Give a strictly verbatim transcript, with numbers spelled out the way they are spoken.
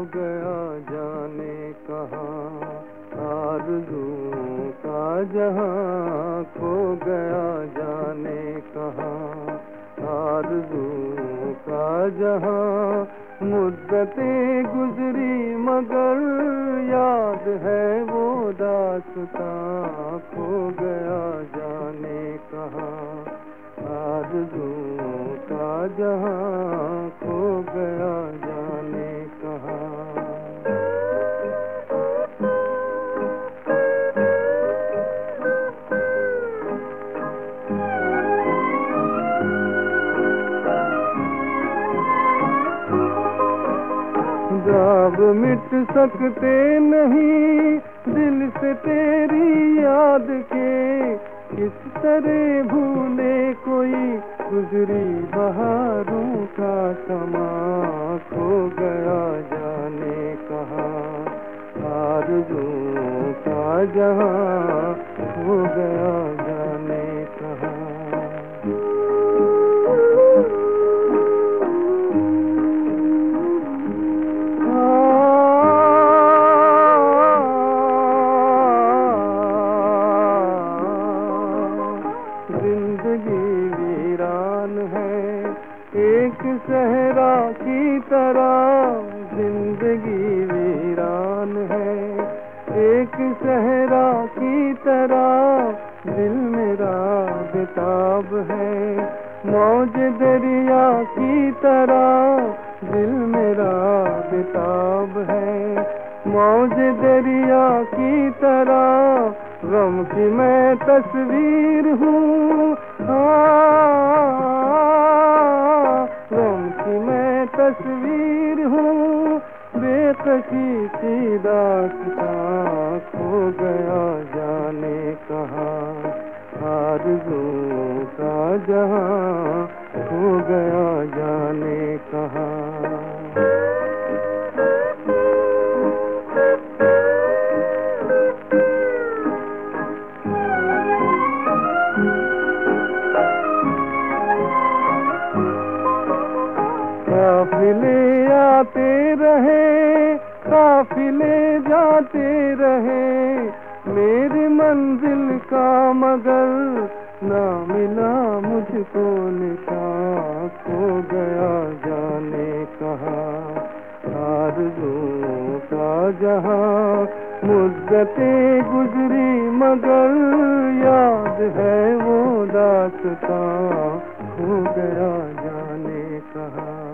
गया जाने कहाँ, आरज़ू का जहां खो गया जाने कहाँ, आरज़ू का जहां। मुद्दतें गुजरी मगर याद है वो दास्तां, खो गया जाने कहाँ, आरज़ू का जहां खो गया जाने कहाँ। ख्वाब मिट सकते नहीं दिल से तेरी याद के, किस तरह भूले कोई गुजरी बहारों का समा, खो गया जाने कहाँ, आरज़ू का जहां खो गया जाने कहाँ। जिंदगी वीरान है एक सहरा की तरह, जिंदगी वीरान है एक सहरा की तरह, दिल मेरा बेताब है मौज दरिया की तरह, दिल मेरा बेताब है मौज दरिया की तरह। गम की मैं तस्वीर हूँ, गम की मैं तस्वीर हूँ, बेकसी की दास्तां खो गया जाने कहाँ, आरज़ू का जहां खो गया जाने कहाँ। काफिले आते रहे काफिले जाते रहे, मेरी मंजिल का मगर ना मिला मुझको निशान, खो गया जाने कहाँ, आरज़ू का जहां। मुद्दतें गुजरी मगर याद है वो दास्तां, खो गया जाने कहाँ।